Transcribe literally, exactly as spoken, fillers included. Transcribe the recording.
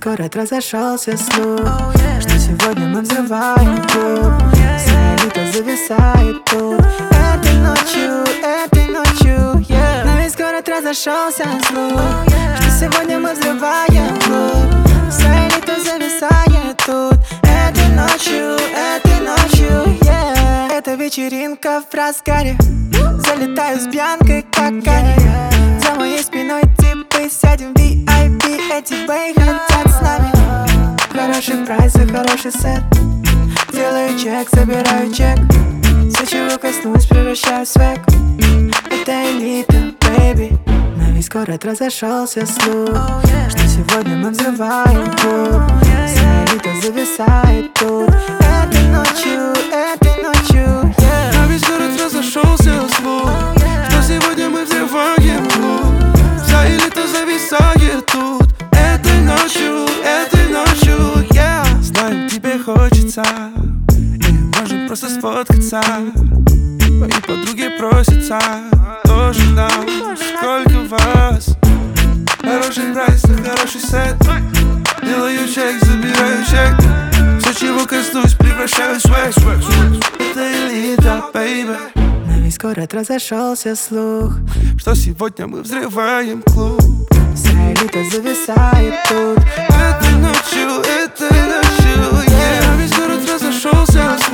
город разошелся слух, что сегодня мы взрываем клуб. Вся элита зависает тут. Этой ночью, этой ночью, yeah. На весь город разошелся слух, что сегодня мы взрываем клуб. Вся элита зависает тут. Этой ночью, этой ночью, yeah. Это вечеринка в разгаре. Залетаю с Бьянкой, как Кани. За моей спиной типы, сядем в ви ай пи. Эти бэй хотят с нами. Хороший прайс и хороший сет. Делаю чек, собираю чек. Все, чего коснусь, превращаю в свек. Это элита, бэйби. На весь город разошелся слух, что сегодня мы взрываем клуб. Вся элита зависает тут. Этой ночью, этой ночью, yeah. На весь город разошелся слух, что сегодня мы взрываем клуб. Вся элита зависает тут. Этой ночью, этой ночью, yeah. Знаю, тебе хочется, и можем просто сфоткаться. Мои подруги просятся тоже нам. Сколько вас? Хороший прайс и хороший сет. Делаю чек, забираю чек. Все, чего коснусь, превращаю в свек. Это элита, бэйби. На весь город разошелся слух, что сегодня мы взрываем клуб. Вся элита зависает тут. Этой ночью, этой ночью, yeah. На весь город разошелся